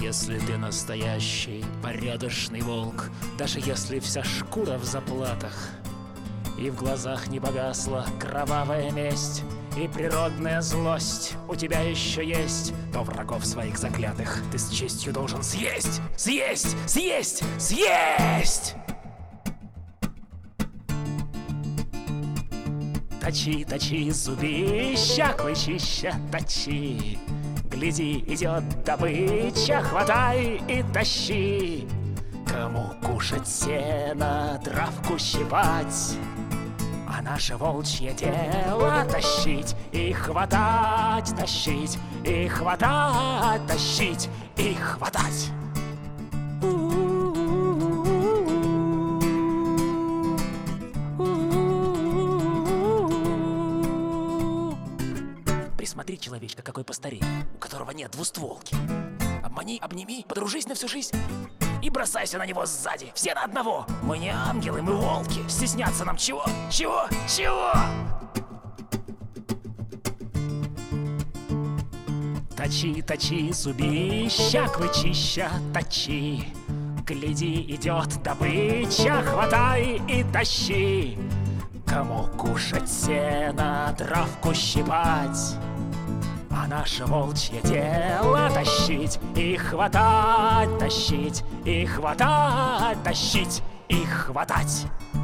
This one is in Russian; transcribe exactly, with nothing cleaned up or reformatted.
Если ты настоящий, порядочный волк, даже если вся шкура в заплатах, и в глазах не погасла кровавая месть, и природная злость у тебя еще есть, то врагов своих заклятых ты с честью должен съесть, съесть, съесть, съесть! Точи, точи, зубища, клычища, точи. Гляди, идет добыча, хватай и тащи. Кому кушать сено, травку щипать, а наше волчье дело тащить и хватать, тащить и хватать, тащить и хватать. Присмотри человечка, какой постарей, у которого нет двустволки. Обмани, обними, подружись на всю жизнь и бросайся на него сзади. Все на одного. Мы не ангелы, мы волки. Стесняться нам чего? Чего? Чего? Точи, точи, зубища, клычища, точи. Гляди, идет добыча, хватай и тащи. Кому кушать сено, травку щипать, а наше волчье дело тащить и хватать, тащить и хватать, тащить и хватать.